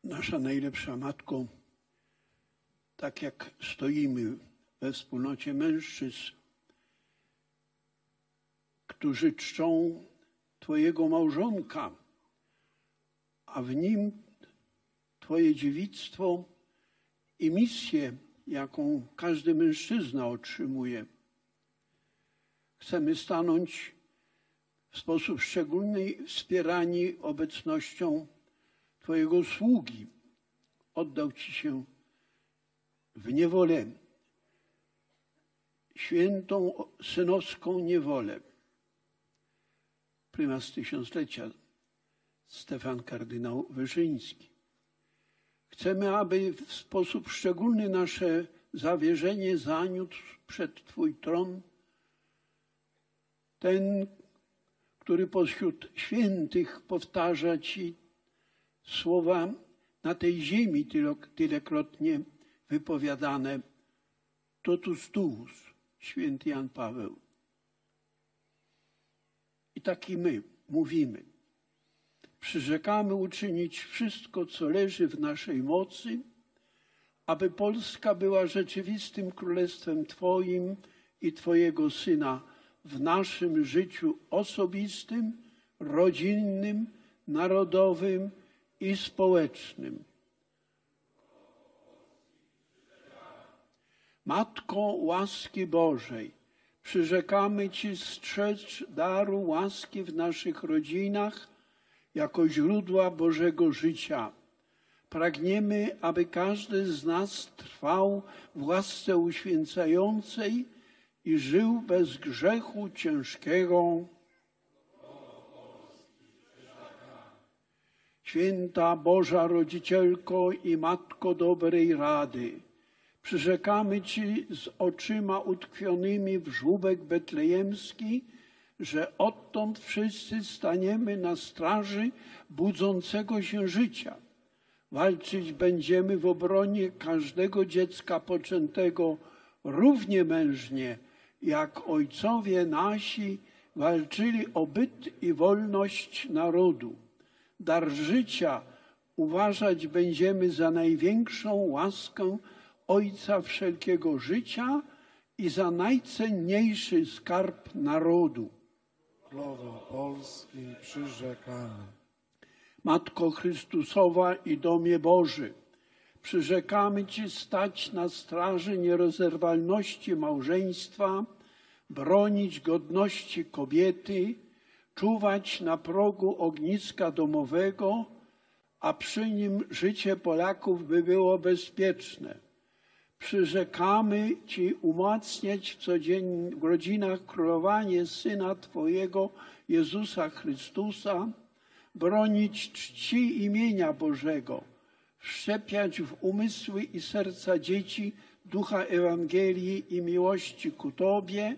Nasza najlepsza Matko, tak jak stoimy we wspólnocie mężczyzn, którzy czczą Twojego małżonka, a w nim Twoje dziewictwo i misję, jaką każdy mężczyzna otrzymuje. Chcemy stanąć w sposób szczególny wspierani obecnością Twojego sługi. Oddał Ci się w niewolę, świętą synowską niewolę. Prymas tysiąclecia Stefan kardynał Wyszyński. Chcemy, aby w sposób szczególny nasze zawierzenie zaniósł przed Twój tron ten, który pośród świętych powtarza Ci słowa na tej ziemi tylekrotnie wypowiadane, totus tuus, święty Jan Paweł. I tak i my mówimy. Przyrzekamy uczynić wszystko, co leży w naszej mocy, aby Polska była rzeczywistym królestwem Twoim i Twojego Syna w naszym życiu osobistym, rodzinnym, narodowym i społecznym. Matko łaski Bożej, przyrzekamy Ci strzec daru łaski w naszych rodzinach jako źródła Bożego życia. Pragniemy, aby każdy z nas trwał w łasce uświęcającej i żył bez grzechu ciężkiego. Święta Boża Rodzicielko i Matko dobrej rady, przyrzekamy Ci z oczyma utkwionymi w żłóbek betlejemski, że odtąd wszyscy staniemy na straży budzącego się życia. Walczyć będziemy w obronie każdego dziecka poczętego równie mężnie, jak ojcowie nasi walczyli o byt i wolność narodu. Dar życia uważać będziemy za największą łaskę Ojca wszelkiego życia i za najcenniejszy skarb narodu. Królestwo Polski przyrzekamy. Matko Chrystusowa i Domie Boży, przyrzekamy Ci stać na straży nierozerwalności małżeństwa, bronić godności kobiety, czuwać na progu ogniska domowego, a przy nim życie Polaków by było bezpieczne. Przyrzekamy Ci umacniać w rodzinach królowanie Syna Twojego, Jezusa Chrystusa, bronić czci imienia Bożego, wszczepiać w umysły i serca dzieci ducha Ewangelii i miłości ku Tobie,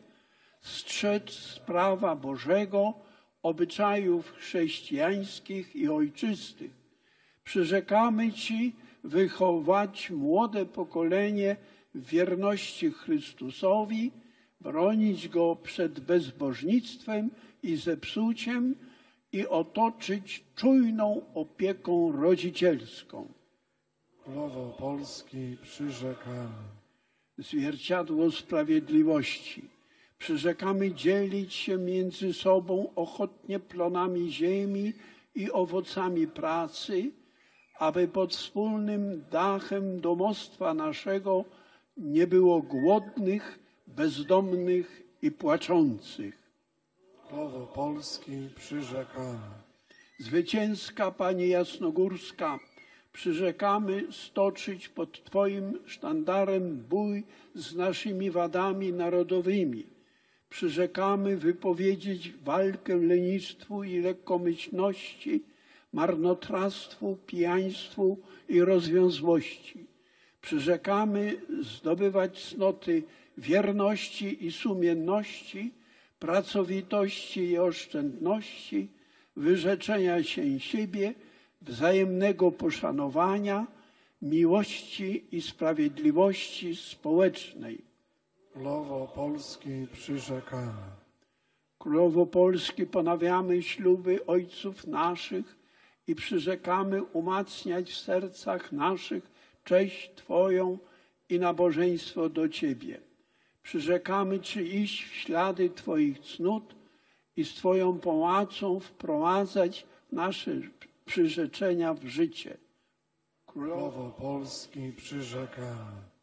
strzec prawa Bożego, obyczajów chrześcijańskich i ojczystych. Przyrzekamy Ci wychować młode pokolenie w wierności Chrystusowi, bronić go przed bezbożnictwem i zepsuciem i otoczyć czujną opieką rodzicielską. Królestwo Polski przyrzekamy. Zwierciadło sprawiedliwości. Przyrzekamy dzielić się między sobą ochotnie plonami ziemi i owocami pracy, aby pod wspólnym dachem domostwa naszego nie było głodnych, bezdomnych i płaczących. Królestwo Polski przyrzekamy. Zwycięska Pani Jasnogórska, przyrzekamy stoczyć pod Twoim sztandarem bój z naszymi wadami narodowymi. Przyrzekamy wypowiedzieć walkę lenistwu i lekkomyślności, marnotrawstwu, pijaństwu i rozwiązłości. Przyrzekamy zdobywać cnoty wierności i sumienności, pracowitości i oszczędności, wyrzeczenia się siebie, wzajemnego poszanowania, miłości i sprawiedliwości społecznej. Królestwo Polski przyrzekamy. Królowo Polski, ponawiamy śluby ojców naszych i przyrzekamy umacniać w sercach naszych cześć Twoją i nabożeństwo do Ciebie. Przyrzekamy Ci iść w ślady Twoich cnót i z Twoją pomocą wprowadzać nasze przyrzeczenia w życie. Królowo Polski, przyrzekamy.